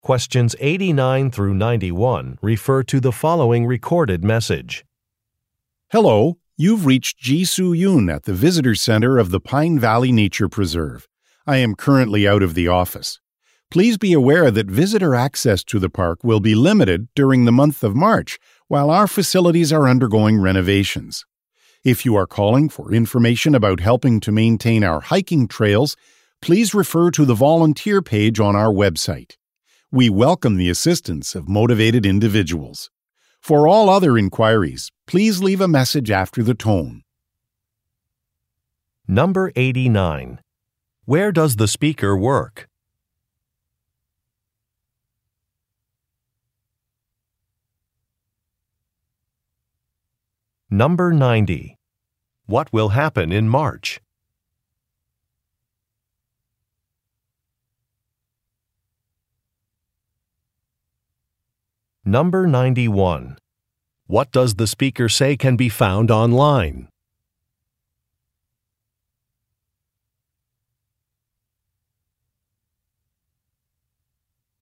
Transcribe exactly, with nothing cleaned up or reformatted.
Questions eighty-nine through ninety-one refer to the following recorded message. Hello, you've reached Ji Soo Yoon at the Visitor Center of the Pine Valley Nature Preserve. I am currently out of the office. Please be aware that visitor access to the park will be limited during the month of March while our facilities are undergoing renovations. If you are calling for information about helping to maintain our hiking trails, please refer to the volunteer page on our website. We welcome the assistance of motivated individuals. For all other inquiries, please leave a message after the tone. Number eighty-nine. Where does the speaker work? Number ninety. What will happen in March? Number ninety-one. What does the speaker say can be found online?